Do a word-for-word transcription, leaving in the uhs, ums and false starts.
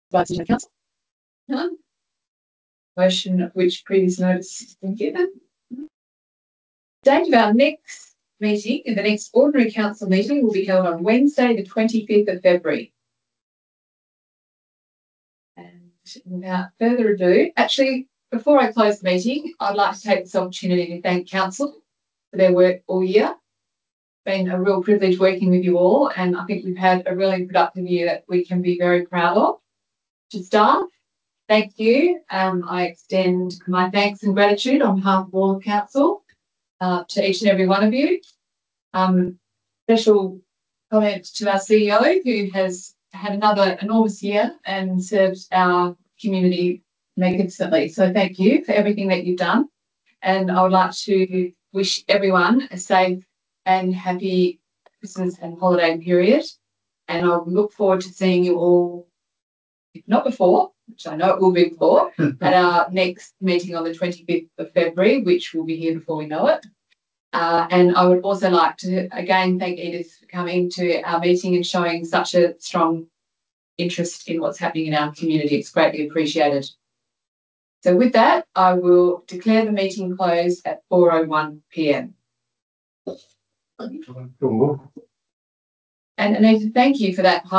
by decision of council. None. Motion of which previous notice has been given. Date of our next meeting, and the next ordinary council meeting, will be held on Wednesday, the twenty-fifth of February. And without further ado, actually, before I close the meeting, I'd like to take this opportunity to thank council for their work all year. It's been a real privilege working with you all, and I think we've had a really productive year that we can be very proud of. To staff, thank you. Um, I extend my thanks and gratitude on behalf of all of council uh, to each and every one of you. Um, special comment to our C E O, who has had another enormous year and served our community magnificently. So thank you for everything that you've done. And I would like to wish everyone a safe and happy Christmas and holiday period. And I look forward to seeing you all, if not before, which I know it will be before, at our next meeting on the twenty-fifth of February, which will be here before we know it. Uh, and I would also like to again thank Edith for coming to our meeting and showing such a strong interest in what's happening in our community. It's greatly appreciated. So with that, I will declare the meeting closed at four oh one p m. And Anita, thank you for that